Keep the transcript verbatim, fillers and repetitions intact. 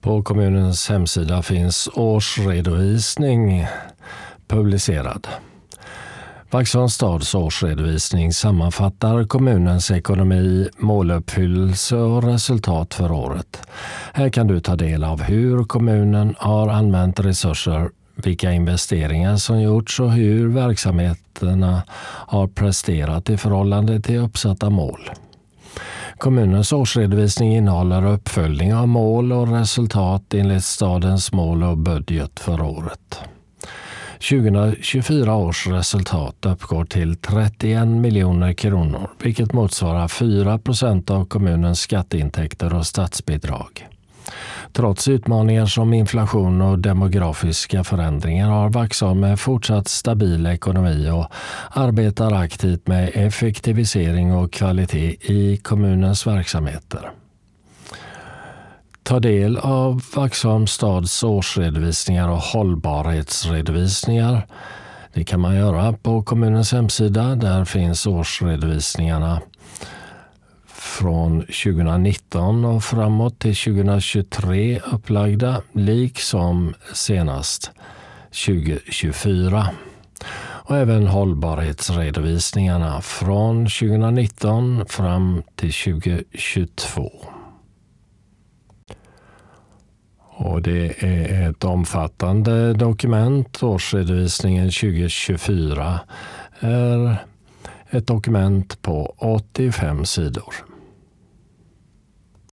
På kommunens hemsida finns årsredovisning publicerad. Vaxholms stads årsredovisning sammanfattar kommunens ekonomi, måluppfyllelse och resultat för året. Här kan du ta del av hur kommunen har använt resurser, vilka investeringar som gjorts och hur verksamheterna har presterat i förhållande till uppsatta mål. Kommunens årsredovisning innehåller uppföljning av mål och resultat enligt stadens mål och budget för året. tjugohundratjugofyra års resultat uppgår till trettioen miljoner kronor, vilket motsvarar fyra procent av kommunens skatteintäkter och statsbidrag. Trots utmaningar som inflation och demografiska förändringar har Vaxholm med fortsatt stabil ekonomi och arbetar aktivt med effektivisering och kvalitet i kommunens verksamheter. Ta del av Vaxholms stads årsredovisningar och hållbarhetsredovisningar. Det kan man göra på kommunens hemsida. Där finns årsredovisningarna från tjugonitton och framåt till tjugohundratjugotre upplagda, liksom senast tjugohundratjugofyra. Och även hållbarhetsredovisningarna från tjugonitton fram till tjugohundratjugotvå. Och det är ett omfattande dokument. Årsredovisningen tjugohundratjugofyra är ett dokument på åttiofem sidor.